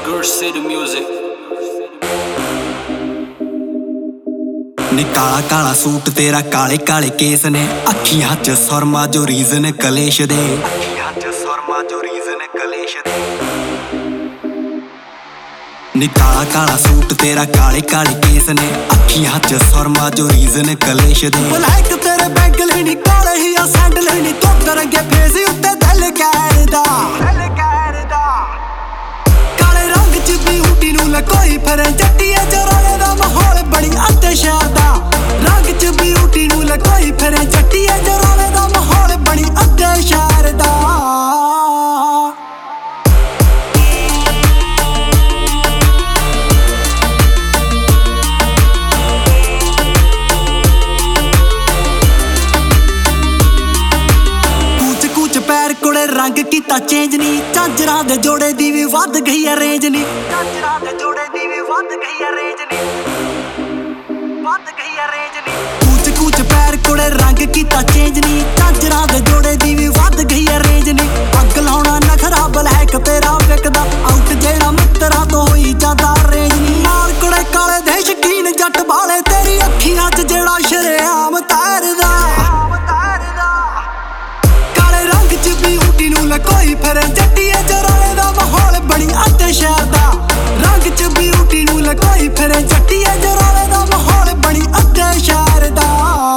City music. नी काला काला suit तेरा काले काले केस ने अखियां च सुरमा जो रीजन कलेश दे नी काला काला सूट तेरा काले काले केस ने अखियां च सुरमा जो रीजन कलेश दे ब्लैक तेरे बैंगल ही नी काले ही आ सैंडल ही नी धुंद रंगे फेस उत्ते दिल कहरदा काले रंग च ब्यूटी नूं लकोई फिरे जट्टिए चोराले दा माहौल बड़ी अते शहर दा रंग च ब्यूटी नूं लकोई फिरे जट्टिए चोराले दा माहौल बड़ी अते शहर दा रंग कीता चेंज नी झांजरां दे जोड़े दी भी वध गई है रेंज नी कूच कूच पैर कोड़े रंग कीता चेंज नी झांजरां दे जोड़े दी भी वध गई है रेंज नी अग लाउणा नखरा ब्लैक तेरा विकदा आउट जेड़ा मित्तरा तो होई जादा रेंज नी नाल कोड़े काले दे शकीन जट वाले तेरी अखियां च जेड़ा शरेआम तैरदा ब्यूटी नूं लकोई फिरे जट्टिए चोराले दा माहौल बड़ी अते शहर दा रंग च ब्यूटी नूं लकोई फिरे जट्टिए चोराले दा माहौल बड़ी अते शहर दा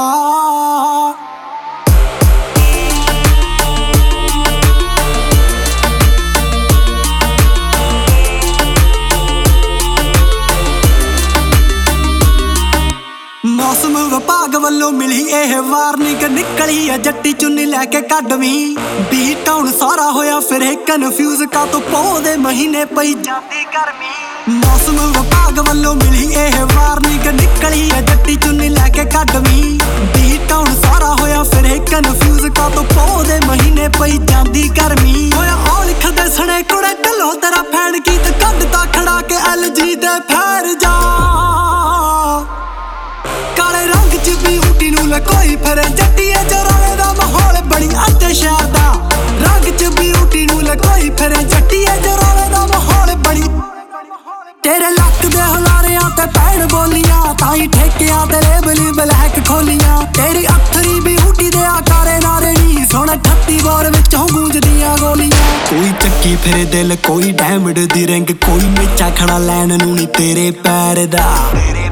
मौसम विभाग वालों मिली यह वार्निंग निकली है जट्टी चुन्नी लैके कड्डवी बी टाउन सारा होया फिर कन्फ्यूज का तो पौधे महीने पई जाती गर्मी मौसम विभाग वालों मिली यह वार्निंग निकली है जट्टी चुन्नी लैके कड्डवी बी टाउन सारा होया फिर कन्फ्यूज का तो पौधे महीने पई जाती गर्मी होया औ लिखदे सने कुड़े ढलो तेरा फैन की ते कड्डता खड़ा के LG दे फैर जा काले रंग च ब्यूटी नूं लकोई फिरे जट्टिए चोराले दा माहौल बड़ी अते शहर दा रंग च ब्यूटी नूं लकोई फिरे जट्टिए चोराले दा माहौल बड़ी तेरे लक दे हुलारियां ते पैण बोलियां ताई ठेकियां ते लेबली ब्लैक खोलियां तेरी अथरी ब्यूटी दे आकारे नारे नी सोना 38 बोर विचों गूंजदियां गोलियां कोई चक्की फिरे दिल कोई डायमंड दी रिंग कोई मेचा खड़ा लैन नूं नी तेरे पैर दा